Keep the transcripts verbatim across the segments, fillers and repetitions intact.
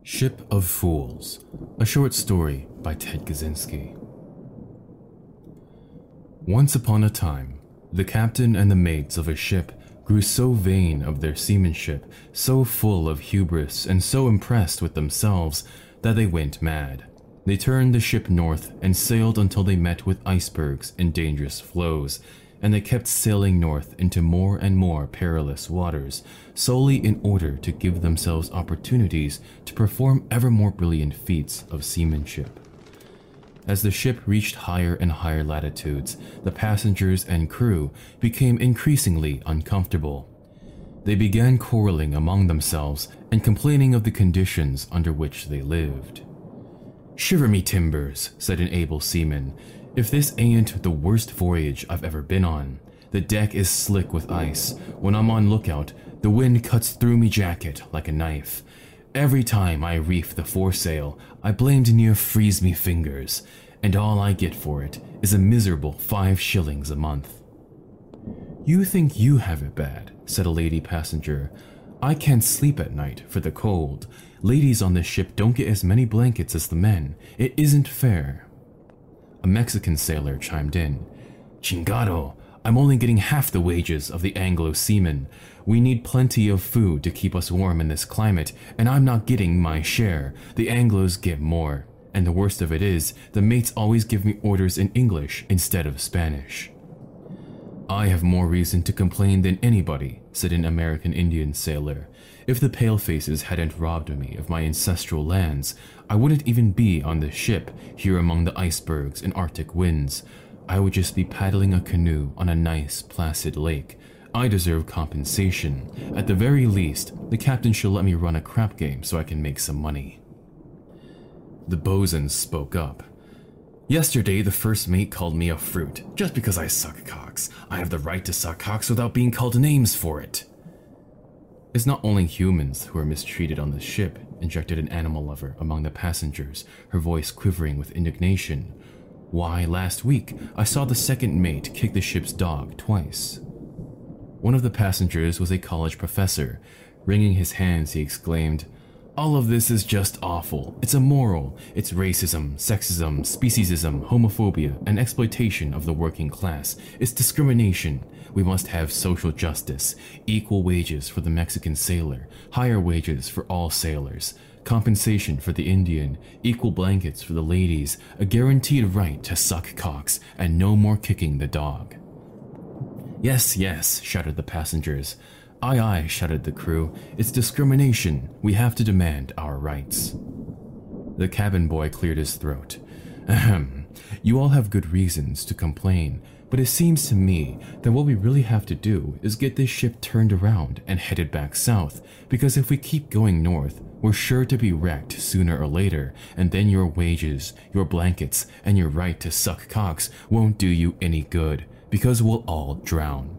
Ship of Fools, a short story by Ted Kaczynski. Once upon a time, the captain and the mates of a ship grew so vain of their seamanship, so full of hubris, and so impressed with themselves that they went mad. They turned the ship north and sailed until they met with icebergs and dangerous floes, and they kept sailing north into more and more perilous waters, solely in order to give themselves opportunities to perform ever more brilliant feats of seamanship. As the ship reached higher and higher latitudes, the passengers and crew became increasingly uncomfortable. They began quarreling among themselves and complaining of the conditions under which they lived. "Shiver me timbers," said an able seaman, "if this ain't the worst voyage I've ever been on. The deck is slick with ice. When I'm on lookout, the wind cuts through me jacket like a knife. Every time I reef the foresail, I blamed near freeze me fingers, and all I get for it is a miserable five shillings a month." "You think you have it bad," said a lady passenger. "I can't sleep at night for the cold. Ladies on this ship don't get as many blankets as the men. It isn't fair." A Mexican sailor chimed in. "Chingado, I'm only getting half the wages of the Anglo seamen. We need plenty of food to keep us warm in this climate, and I'm not getting my share. The Anglos get more. And the worst of it is, the mates always give me orders in English instead of Spanish." "I have more reason to complain than anybody," said an American Indian sailor. "If the palefaces hadn't robbed me of my ancestral lands, I wouldn't even be on this ship, here among the icebergs and Arctic winds. I would just be paddling a canoe on a nice, placid lake. I deserve compensation. At the very least, the captain should let me run a crap game so I can make some money." The bosun spoke up. "Yesterday, the first mate called me a fruit, just because I suck cocks. I have the right to suck cocks without being called names for it." "It's not only humans who are mistreated on this ship," interjected an animal lover among the passengers, her voice quivering with indignation. "Why, last week, I saw the second mate kick the ship's dog twice." One of the passengers was a college professor. Wringing his hands, he exclaimed, "All of this is just awful. It's immoral. It's racism, sexism, speciesism, homophobia, and exploitation of the working class. It's discrimination. We must have social justice, equal wages for the Mexican sailor, higher wages for all sailors, compensation for the Indian, equal blankets for the ladies, a guaranteed right to suck cocks, and no more kicking the dog." "Yes, yes," shouted the passengers. "Aye, aye," shouted the crew. "It's discrimination. We have to demand our rights." The cabin boy cleared his throat. "Ahem. You all have good reasons to complain, but it seems to me that what we really have to do is get this ship turned around and headed back south, because if we keep going north, we're sure to be wrecked sooner or later, and then your wages, your blankets, and your right to suck cocks won't do you any good, because we'll all drown."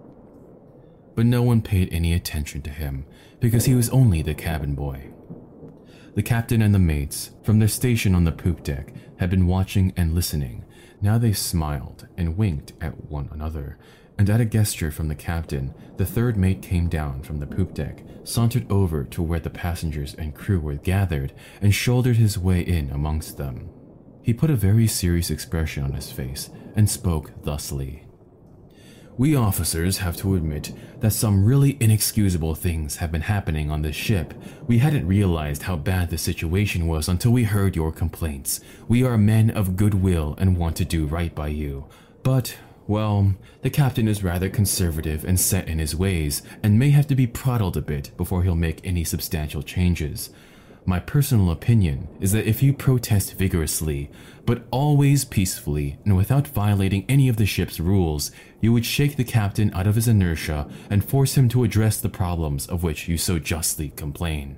But no one paid any attention to him, because he was only the cabin boy. The captain and the mates, from their station on the poop deck, had been watching and listening. Now they smiled and winked at one another, and at a gesture from the captain, the third mate came down from the poop deck, sauntered over to where the passengers and crew were gathered, and shouldered his way in amongst them. He put a very serious expression on his face, and spoke thusly. "We officers have to admit that some really inexcusable things have been happening on this ship. We hadn't realized how bad the situation was until we heard your complaints. We are men of goodwill and want to do right by you. But, well, the captain is rather conservative and set in his ways, and may have to be prodled a bit before he'll make any substantial changes. My personal opinion is that if you protest vigorously, but always peacefully and without violating any of the ship's rules, you would shake the captain out of his inertia and force him to address the problems of which you so justly complain."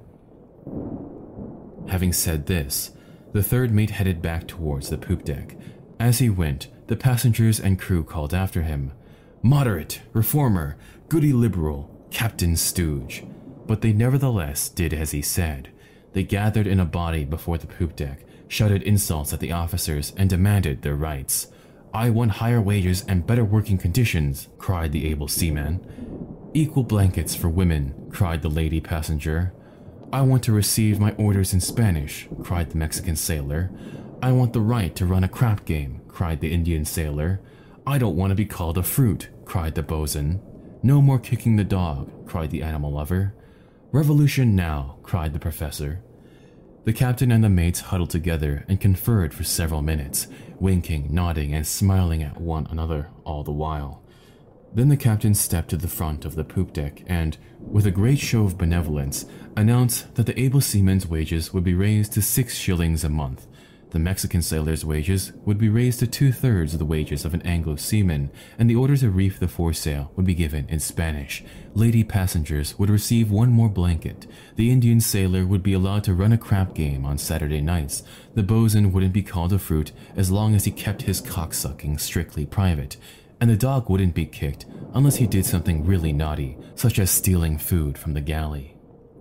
Having said this, the third mate headed back towards the poop deck. As he went, the passengers and crew called after him, "Moderate, reformer, goody liberal, Captain Stooge." But they nevertheless did as he said. They gathered in a body before the poop deck, shouted insults at the officers, and demanded their rights. "I want higher wages and better working conditions," cried the able seaman. "Equal blankets for women," cried the lady passenger. "I want to receive my orders in Spanish," cried the Mexican sailor. "I want the right to run a crap game," cried the Indian sailor. "I don't want to be called a fruit," cried the bosun. "No more kicking the dog," cried the animal lover. "Revolution now," cried the professor. The captain and the mates huddled together and conferred for several minutes, winking, nodding, and smiling at one another all the while. Then the captain stepped to the front of the poop deck and, with a great show of benevolence, announced that the able seaman's wages would be raised to six shillings a month. The Mexican sailor's wages would be raised to two-thirds of the wages of an Anglo seaman, and the order to reef the foresail would be given in Spanish. Lady passengers would receive one more blanket. The Indian sailor would be allowed to run a crap game on Saturday nights. The bosun wouldn't be called a fruit as long as he kept his cocksucking strictly private. And the dog wouldn't be kicked unless he did something really naughty, such as stealing food from the galley.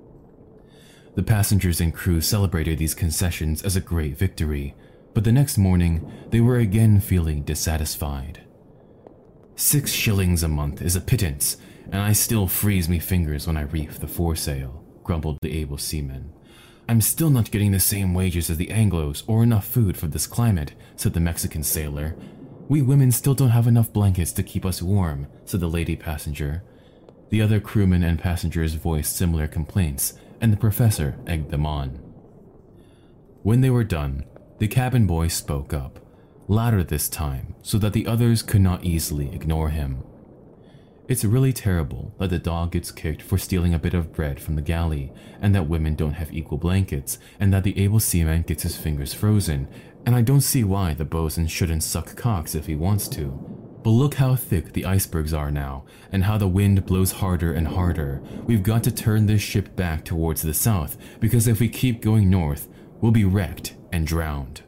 The passengers and crew celebrated these concessions as a great victory, but the next morning they were again feeling dissatisfied. "Six shillings a month is a pittance, and I still freeze me fingers when I reef the foresail," grumbled the able seaman. "I'm still not getting the same wages as the Anglos or enough food for this climate," said the Mexican sailor. "We women still don't have enough blankets to keep us warm," said the lady passenger. The other crewmen and passengers voiced similar complaints, and the professor egged them on. When they were done, the cabin boy spoke up, louder this time so that the others could not easily ignore him. "It's really terrible that the dog gets kicked for stealing a bit of bread from the galley, and that women don't have equal blankets, and that the able seaman gets his fingers frozen, and I don't see why the bosun shouldn't suck cocks if he wants to. But look how thick the icebergs are now, and how the wind blows harder and harder. We've got to turn this ship back towards the south, because if we keep going north, we'll be wrecked and drowned."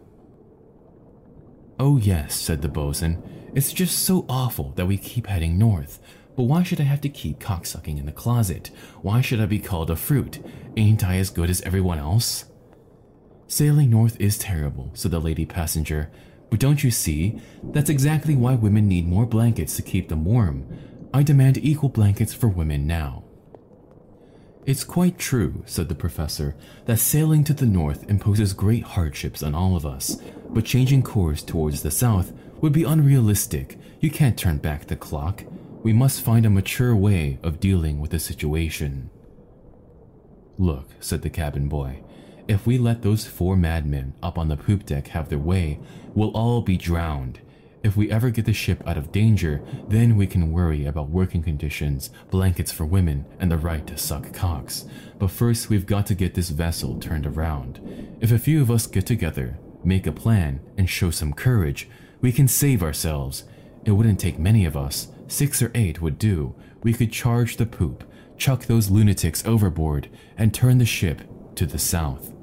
"Oh yes," said the bosun, "it's just so awful that we keep heading north. But why should I have to keep cocksucking in the closet? Why should I be called a fruit? Ain't I as good as everyone else?" "Sailing north is terrible," said the lady passenger. "But don't you see? That's exactly why women need more blankets to keep them warm. I demand equal blankets for women now." "It's quite true," said the professor, "that sailing to the north imposes great hardships on all of us, but changing course towards the south would be unrealistic. You can't turn back the clock. We must find a mature way of dealing with the situation." "Look," said the cabin boy, "if we let those four madmen up on the poop deck have their way, we'll all be drowned. If we ever get the ship out of danger, then we can worry about working conditions, blankets for women, and the right to suck cocks. But first we've got to get this vessel turned around. If a few of us get together, make a plan, and show some courage, we can save ourselves. It wouldn't take many of us. Six or eight would do. We could charge the poop, chuck those lunatics overboard, and turn the ship to the south."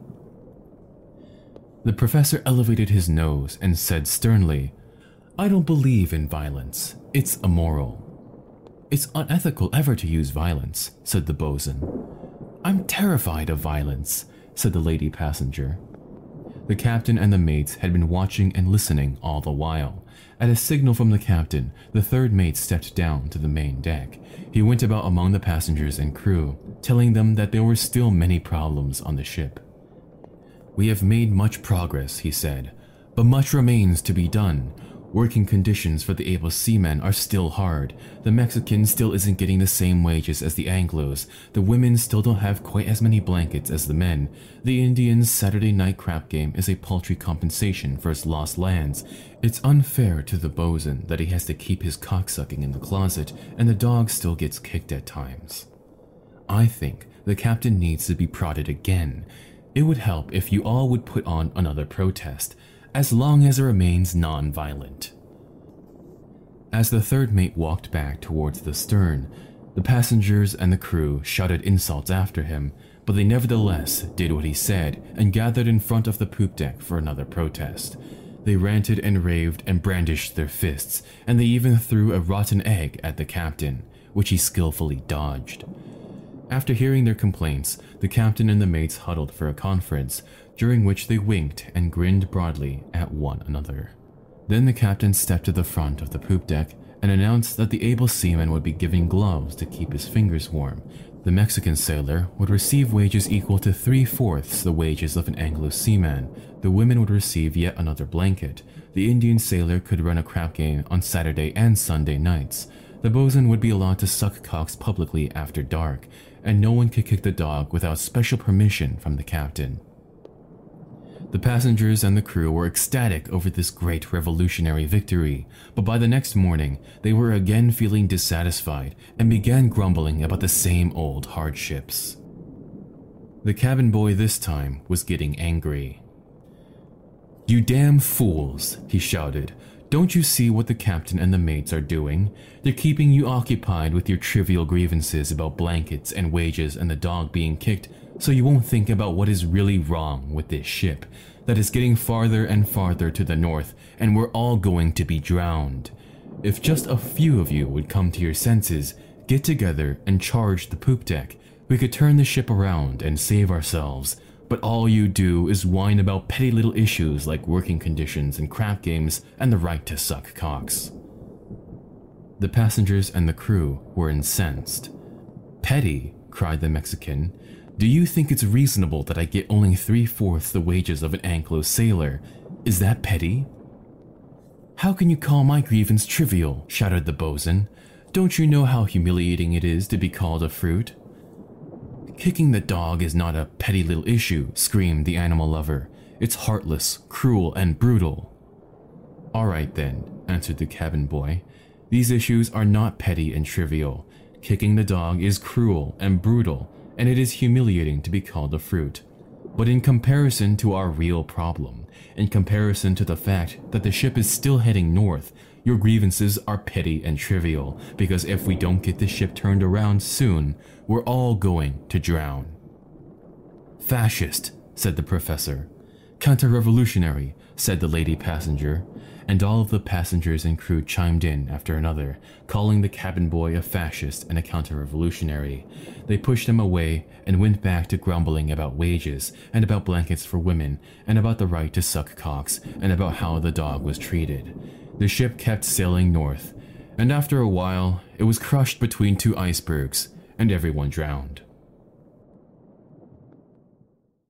The professor elevated his nose and said sternly, "I don't believe in violence. It's immoral." "It's unethical ever to use violence," said the bosun. "I'm terrified of violence," said the lady passenger. The captain and the mates had been watching and listening all the while. At a signal from the captain, the third mate stepped down to the main deck. He went about among the passengers and crew, telling them that there were still many problems on the ship. "We have made much progress," he said, "but much remains to be done. Working conditions for the able seamen are still hard. The Mexican still isn't getting the same wages as the Anglos. The women still don't have quite as many blankets as the men. The Indians' Saturday night crap game is a paltry compensation for his lost lands. It's unfair to the bosun that he has to keep his cocksucking in the closet, and the dog still gets kicked at times. I think the captain needs to be prodded again. It would help if you all would put on another protest, as long as it remains non-violent." As the third mate walked back towards the stern, the passengers and the crew shouted insults after him, but they nevertheless did what he said and gathered in front of the poop deck for another protest. They ranted and raved and brandished their fists, and they even threw a rotten egg at the captain, which he skillfully dodged. After hearing their complaints, the captain and the mates huddled for a conference, during which they winked and grinned broadly at one another. Then the captain stepped to the front of the poop deck and announced that the able seaman would be given gloves to keep his fingers warm. The Mexican sailor would receive wages equal to three-fourths the wages of an Anglo seaman. The women would receive yet another blanket. The Indian sailor could run a crap game on Saturday and Sunday nights. The bosun would be allowed to suck cocks publicly after dark, and no one could kick the dog without special permission from the captain. The passengers and the crew were ecstatic over this great revolutionary victory, but by the next morning, they were again feeling dissatisfied and began grumbling about the same old hardships. The cabin boy this time was getting angry. "You damn fools," he shouted. "Don't you see what the captain and the mates are doing? They're keeping you occupied with your trivial grievances about blankets and wages and the dog being kicked, so you won't think about what is really wrong with this ship, that is getting farther and farther to the north, and we're all going to be drowned. If just a few of you would come to your senses, get together and charge the poop deck, we could turn the ship around and save ourselves. But all you do is whine about petty little issues like working conditions and crap games and the right to suck cocks." The passengers and the crew were incensed. "Petty?" cried the Mexican. "Do you think it's reasonable that I get only three-fourths the wages of an Anglo sailor? Is that petty?" "How can you call my grievance trivial?" shouted the bosun. "Don't you know how humiliating it is to be called a fruit?" "Kicking the dog is not a petty little issue," screamed the animal lover. "It's heartless, cruel, and brutal." "All right then," answered the cabin boy. "These issues are not petty and trivial. Kicking the dog is cruel and brutal, and it is humiliating to be called a fruit. But in comparison to our real problem, in comparison to the fact that the ship is still heading north, your grievances are petty and trivial, because if we don't get the ship turned around soon, we're all going to drown." "Fascist," said the professor. "Counter-revolutionary," said the lady passenger, and all of the passengers and crew chimed in after another, calling the cabin boy a fascist and a counter-revolutionary. They pushed him away and went back to grumbling about wages, and about blankets for women, and about the right to suck cocks, and about how the dog was treated. The ship kept sailing north, and after a while, it was crushed between two icebergs, and everyone drowned.